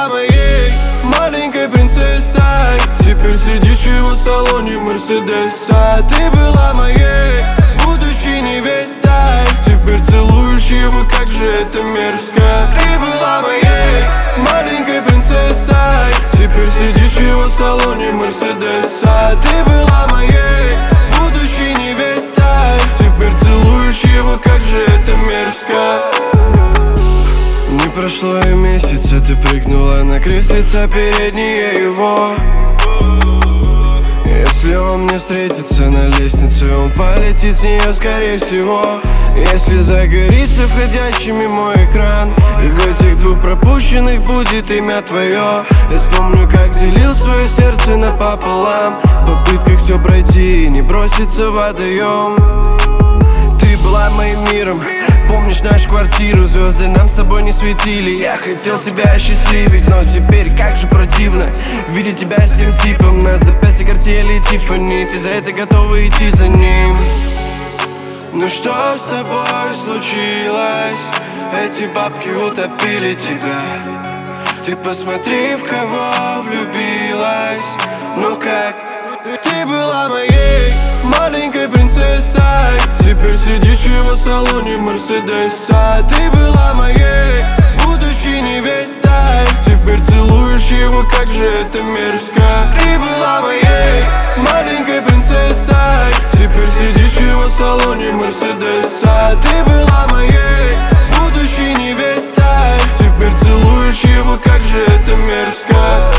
была моей маленькой принцессой. Теперь сидишь в его салоне Мерседеса. Ты была моей будущей невестой. Теперь целуешь его, как же это мерзко. Ты была моей маленькой принцессой. Теперь сидишь в его салоне Мерседеса. Ты была моей будущей невестой. Теперь целуешь его, как же это мерзко. Не прошло и месяца, ты прыгнула на креслица переднее его. Если он мне встретится на лестнице, он полетит с нее скорее всего. Если загорится входящий мой экран, и в этих двух пропущенных будет имя твое. Я вспомню, как делил свое сердце напополам, в попытках все пройти и не броситься в водоем. Ты была моим миром. Помнишь нашу квартиру, звезды нам с тобой не светили. Я хотел тебя осчастливить, но теперь как же противно видеть тебя с тем типом. На запястье картели Тиффани, ты за это готова идти за ним. Ну что с тобой случилось? Эти бабки утопили тебя. Ты посмотри, в кого влюбилась. Ну как? Ты была моей маленькой принцессой. Теперь сидишь в его салоне Мерседеса. Ты была моей будущей невестой. Теперь целуешь его, как же это мерзко. Ты была моей маленькой принцессой. Теперь сидишь в его салоне Мерседеса. Ты была моей будущей невестой. Теперь целуешь его, как же это мерзко.